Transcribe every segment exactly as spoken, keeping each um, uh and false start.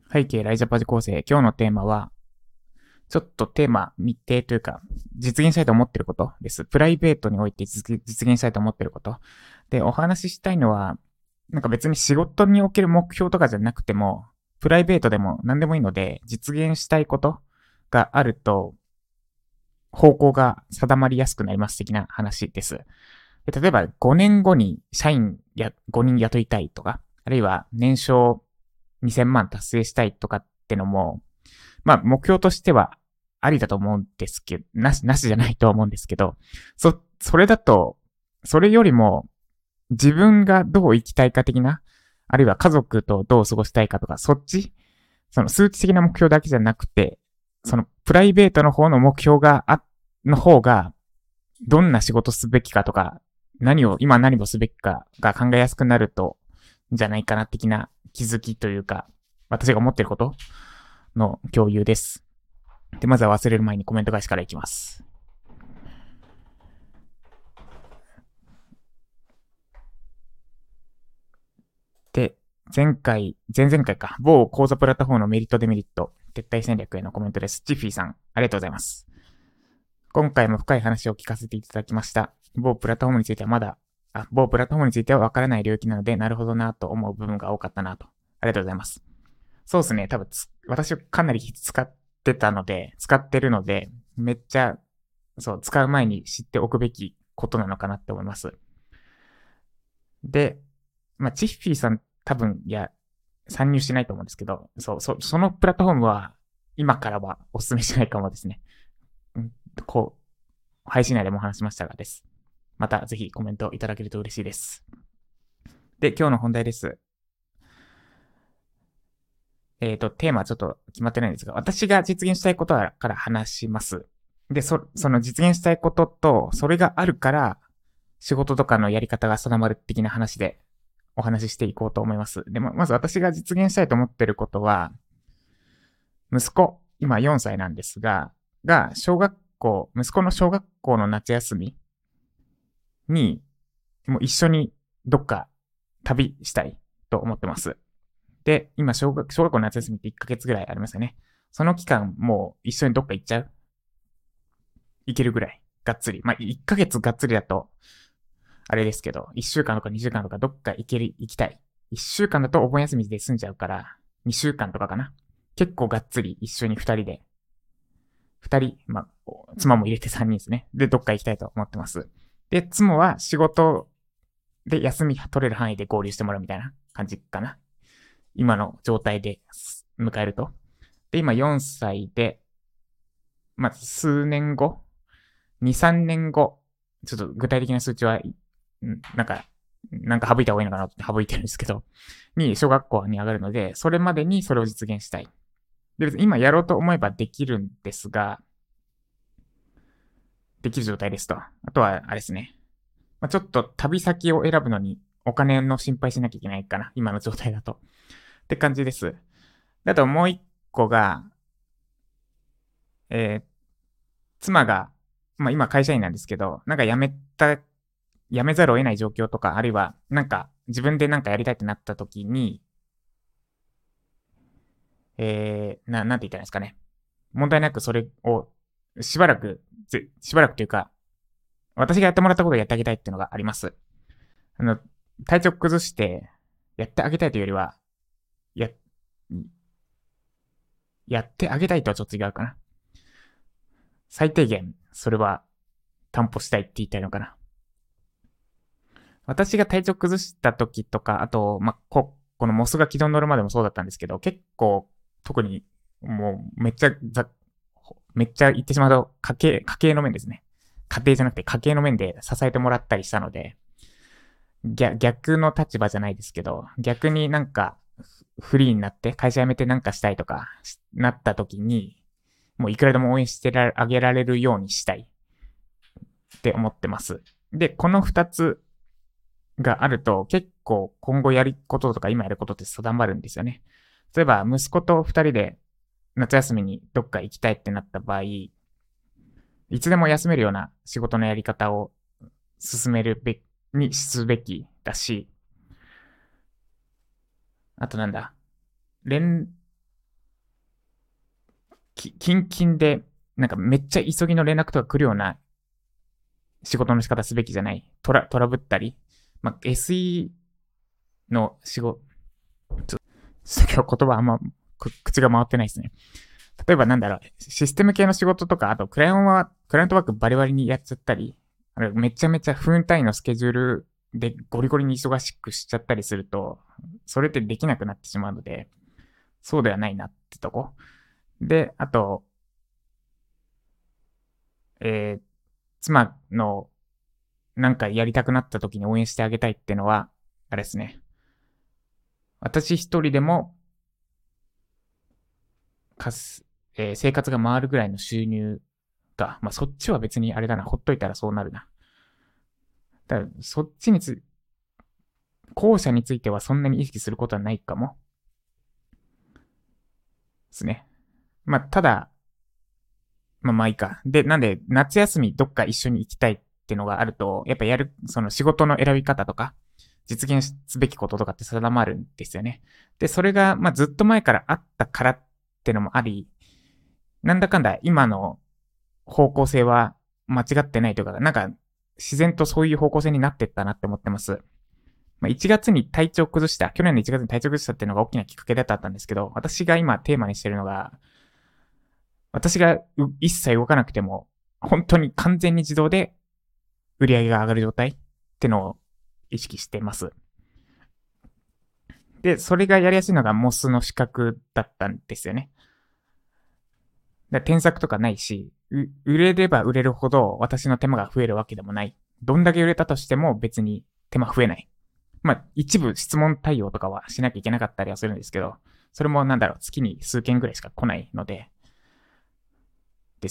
背景ライジャパジ構成。今日のテーマは、ちょっとテーマ、密定というか、実現したいと思っていることです。プライベートにおいて実現したいと思っていること。で、お話ししたいのは、なんか別に仕事における目標とかじゃなくても、プライベートでも何でもいいので、実現したいことがあると、方向が定まりやすくなります的な話です。で例えばごねんごに社員やごにん雇いたいとか、あるいは年商にせんまん達成したいとかってのも、まあ目標としてはありだと思うんですけど、なし、なしじゃないと思うんですけど、そ、それだと、それよりも自分がどう生きたいか的な、あるいは家族とどう過ごしたいかとか、そっち、その数値的な目標だけじゃなくて、そのプライベートの方の目標があ、の方が、どんな仕事すべきかとか、何を、今何をすべきかが考えやすくなると、じゃないかな的な気づきというか、私が思っていることの共有です。で、まずは忘れる前にコメント返しからいきます。で、前回、前々回か、某講座プラットフォームのメリットデメリット、撤退戦略へのコメントです。チッフィーさん、ありがとうございます。今回も深い話を聞かせていただきました。某プラットフォームについてはまだ、あ、某プラットフォームについてはわからない領域なので、なるほどなと思う部分が多かったなと。ありがとうございます。そうですね、多分私はかなり使ってたので、使ってるので、めっちゃ、そう、使う前に知っておくべきことなのかなって思います。で、まあ、チッフィーさん多分、いや、参入しないと思うんですけど、そう、そ、そのプラットフォームは、今からはお勧めしないかもですね。こう、配信内でも話しましたがです。またぜひコメントいただけると嬉しいです。で、今日の本題です。えっ、ー、と、テーマはちょっと決まってないんですが、私が実現したいことから話します。で、そ、その実現したいことと、それがあるから、仕事とかのやり方が定まる的な話でお話ししていこうと思います。でも、まず私が実現したいと思っていることは、息子、今よんさいなんですが、が、小学校、息子の小学校の夏休みに、もう一緒にどっか旅したいと思ってます。で、今小学、小学校の夏休みっていっかげつぐらいありますよね。その期間、もう一緒にどっか行っちゃう行けるぐらい。がっつり。まあ、いっかげつがっつりだと、あれですけど、いっしゅうかんとかにしゅうかんとかどっか行ける、行きたい。いっしゅうかんだとお盆休みで済んじゃうから、にしゅうかんとかかな。結構がっつり一緒にふたりで、ふたり、まあ、妻も入れてさんにんですね。で、どっか行きたいと思ってます。で、妻は仕事で休み取れる範囲で合流してもらうみたいな感じかな。今の状態で迎えると。で、今よんさいで、まあ、数年後、に、さんねんご、ちょっと具体的な数値は、なんか、なんか省いた方がいいのかなって省いてるんですけど、に小学校に上がるので、それまでにそれを実現したい。で、別に今やろうと思えばできるんですが、できる状態ですと。あとは、あれですね。まあ、ちょっと旅先を選ぶのにお金の心配しなきゃいけないかな。今の状態だと。って感じです。あともう一個が、えー、妻が、まあ今会社員なんですけど、なんか辞めた、辞めざるを得ない状況とか、あるいは、なんか自分でなんかやりたいってなった時に、えー、な、なんて言ったらいいんですかね。問題なくそれを、しばらく、しばらくというか、私がやってもらったことをやってあげたいっていうのがあります。あの、体調崩して、やってあげたいというよりは、や、やってあげたいとはちょっと違うかな。最低限、それは担保したいって言いたいのかな。私が体調崩した時とか、あと、まあ、こ、このモスが軌道に乗るまでもそうだったんですけど、結構、特に、もう、めっちゃ、ざ、めっちゃ言ってしまうと、家計、家計の面ですね。家庭じゃなくて家計の面で支えてもらったりしたので、逆逆の立場じゃないですけど、逆になんか、フリーになって会社辞めてなんかしたいとか、なった時に、もういくらでも応援してあげられるようにしたいって思ってます。で、この二つがあると結構今後やることとか今やることって定まるんですよね。例えば息子と二人で夏休みにどっか行きたいってなった場合、いつでも休めるような仕事のやり方を進めるべき、にすべきだし、あとなんだ、連、 き、キンキンで、なんかめっちゃ急ぎの連絡とか来るような仕事の仕方すべきじゃない。トラ、トラブったり。まあ、エスイー の仕事、ちょっと今日言葉あんま、口が回ってないですね。例えばなんだろう、システム系の仕事とか、あとクライアントは、クライアントワークバリバリにやっちゃったり、あれめちゃめちゃ分単位のスケジュールでゴリゴリに忙しくしちゃったりすると、それってできなくなってしまうので、そうではないなってとこ。で、あと、えー、妻のなんかやりたくなった時に応援してあげたいっていうのは、あれですね。私一人でも、かす、えー生活が回るぐらいの収入が、まあ、そっちは別にあれだな、ほっといたらそうなるな。だからそっちにつ、後者についてはそんなに意識することはないかも。ですね。まあ、ただ、まあまあいいか。で、なんで、夏休みどっか一緒に行きたいっていうのがあると、やっぱやる、その仕事の選び方とか、実現すべきこととかって定まるんですよね。で、それが、まあずっと前からあったからってのもあり、なんだかんだ今の方向性は間違ってないというか、なんか自然とそういう方向性になってったなって思ってます。まあ、いちがつに体調崩した、去年のいちがつに体調崩したっていうのが大きなきっかけだったんですけど、私が今テーマにしてるのが、私が一切動かなくても、本当に完全に自動で売り上げが上がる状態ってのを意識してます。で、それがやりやすいのがモスの資格だったんですよね。だ添削とかないし、売れれば売れるほど私の手間が増えるわけでもない。どんだけ売れたとしても別に手間増えない。まあ、一部質問対応とかはしなきゃいけなかったりはするんですけど、それもなんだろう、月に数件ぐらいしか来ないので、です。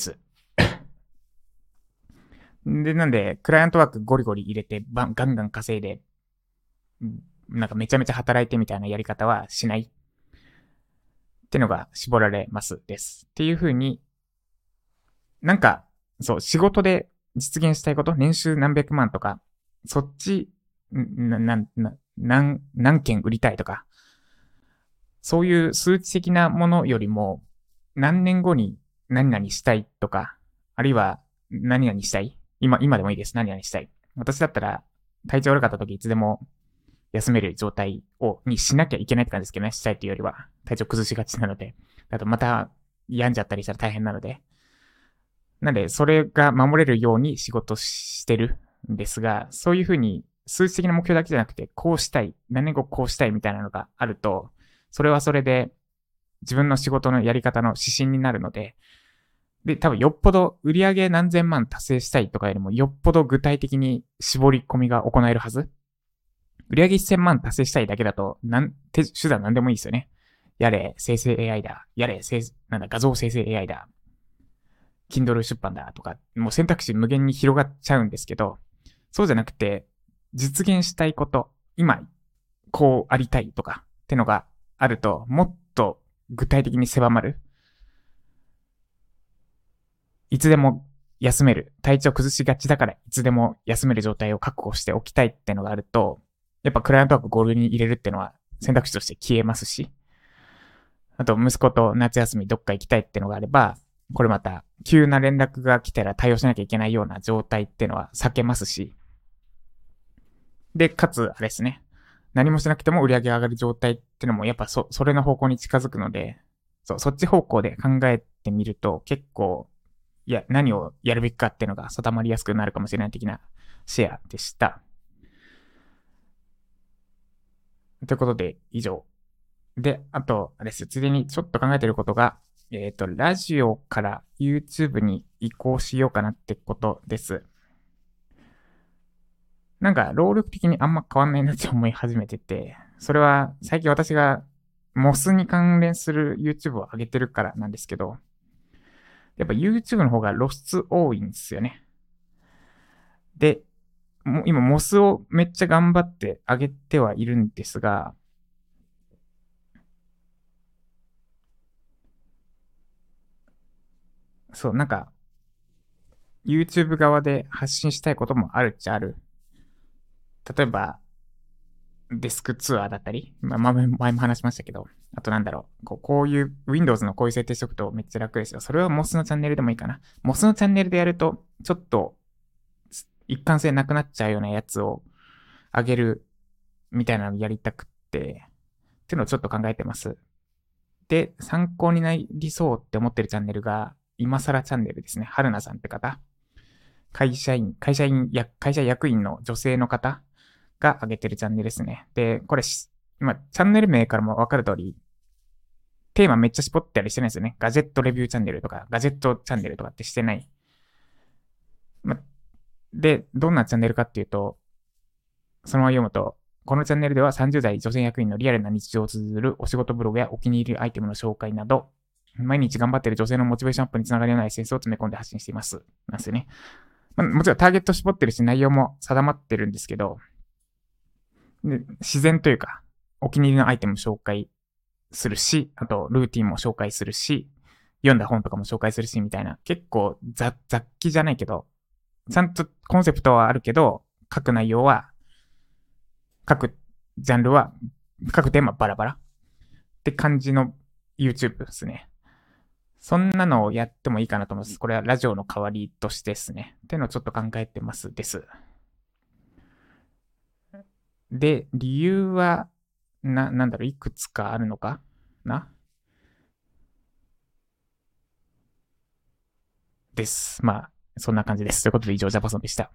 で、なんで、クライアントワークゴリゴリ入れて、バンガンガン稼いで、なんかめちゃめちゃ働いてみたいなやり方はしないってのが絞られますです。っていう風に、なんか、そう、仕事で実現したいこと、年収何百万とか、そっち、な、な、な、何、何件売りたいとか、そういう数値的なものよりも、何年後に何々したいとか、あるいは何々したい今、今でもいいです。何々したい。私だったら、体調悪かった時いつでも休める状態を、にしなきゃいけないって感じですけどね。したいというよりは、体調崩しがちなので。あとまた病んじゃったりしたら大変なので。なんで、それが守れるように仕事してるんですが、そういうふうに数値的な目標だけじゃなくて、こうしたい、何年後こうしたいみたいなのがあると、それはそれで自分の仕事のやり方の指針になるので、で、多分よっぽど売上何千万達成したいとかよりも、よっぽど具体的に絞り込みが行えるはず。売上せんまん達成したいだけだと、なん、手、手段なんでもいいですよね。やれ、生成 エーアイ だ。やれ、生、なんだ、画像生成 エーアイ だ。Kindle 出版だとか、もう選択肢無限に広がっちゃうんですけど、そうじゃなくて、実現したいこと、今、こうありたいとかってのがあると、もっと具体的に狭まる。いつでも休める。体調崩しがちだからいつでも休める状態を確保しておきたいってのがあると、やっぱクライアントワークゴールに入れるってのは選択肢として消えますし、あと息子と夏休みどっか行きたいってのがあれば、これまた急な連絡が来たら対応しなきゃいけないような状態ってのは避けますし、で、かつ、あれですね。何もしなくても売り上げが上がる状態ってのもやっぱそ、それの方向に近づくので、そう、そっち方向で考えてみると結構、いや、何をやるべきかっていうのが定まりやすくなるかもしれない的なシェアでした。ということで、以上。で、あと、あれです。ついでにちょっと考えてることが、えっ、と、ラジオから YouTube に移行しようかなってことです。なんか、労力的にあんま変わんないなって思い始めてて、それは最近私がモスに関連する YouTube を上げてるからなんですけど、やっぱ YouTube の方が露出多いんですよね。で、もう今モスをめっちゃ頑張って上げてはいるんですが、そう、なんか YouTube 側で発信したいこともあるっちゃある。例えば、 デスクツアーだったり、まあ、前前も話しましたけど、あとなんだろう、こうこういう Windows のこういう設定しておくとめっちゃ楽ですよ。それは モス のチャンネルでもいいかな。モス のチャンネルでやると、ちょっと一貫性なくなっちゃうようなやつを上げるみたいなのをやりたくって、っていうのをちょっと考えてます。で、参考になりそうって思ってるチャンネルが、今更チャンネルですね。春菜さんって方。会社員、会社員、や会社役員の女性の方が上げてるチャンネルですね。で、これし、まあ、チャンネル名からもわかる通り、テーマめっちゃ絞ってたりしてないですよね。ガジェットレビューチャンネルとか、ガジェットチャンネルとかってしてない。まあ、で、どんなチャンネルかっていうと、そのまま読むと、このチャンネルではさんじゅう代女性役員のリアルな日常を綴るお仕事ブログやお気に入りアイテムの紹介など、毎日頑張っている女性のモチベーションアップにつながるようなエッセンスを詰め込んで発信しています。なんですよね。まあ、もちろんターゲット絞ってるし、内容も定まってるんですけど、で自然というか、お気に入りのアイテム紹介するし、あと、ルーティンも紹介するし、読んだ本とかも紹介するし、みたいな。結構雑、雑記じゃないけど、ちゃんとコンセプトはあるけど、書く内容は、各ジャンルは、各テーマバラバラって感じの YouTube ですね。そんなのをやってもいいかなと思います。これはラジオの代わりとしてですね。っていうのをちょっと考えてますです。で、理由は、な、なんだろう、いくつかあるのかなです。まあ、そんな感じです。ということで以上、ジャパソンでした。